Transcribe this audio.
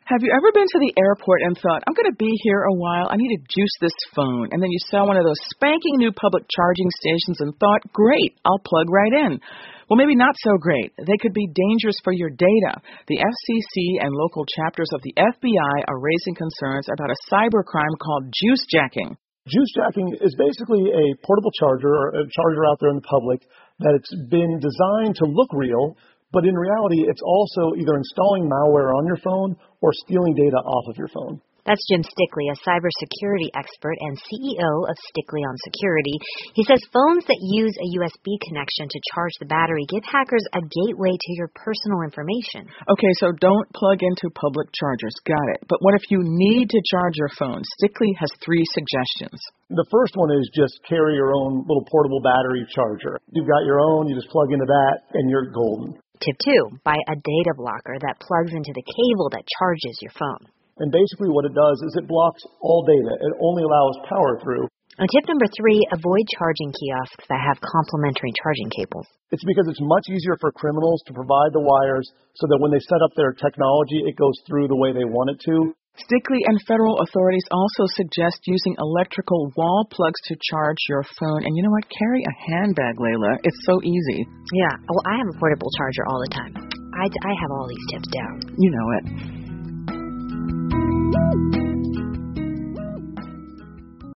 Have you ever been to the airport and thought, I'm going to be here a while, I need to juice this phone, and then you saw one of those spanking new public charging stations and thought, great, I'll plug right in. Well, maybe not so great. They could be dangerous for your data. The FCC and local chapters of the FBI are raising concerns about a cybercrime called juice jacking. Juice jacking is basically a portable charger or a charger out there in the public that it's been designed to look real, but in reality, it's also either installing malware on your phone or stealing data off of your phone. That's Jim Stickley, a cybersecurity expert and CEO of Stickley on Security. He says phones that use a USB connection to charge the battery give hackers a gateway to your personal information. Okay, so don't plug into public chargers. Got it. But what if you need to charge your phone? Stickley has 3 suggestions. The first one is just carry your own little portable battery charger. You've got your own, you just plug into that, and you're golden. Tip 2, buy a data blocker that plugs into the cable that charges your phone. And basically what it does is it blocks all data. It only allows power through. And tip number 3, avoid charging kiosks that have complementary charging cables. It's because it's much easier for criminals to provide the wires so that when they set up their technology, it goes through the way they want it to. Stickley and federal authorities also suggest using electrical wall plugs to charge your phone. And you know what? Carry a handbag, Layla. It's so easy. Yeah. Well, I have a portable charger all the time. I have all these tips down. You know it.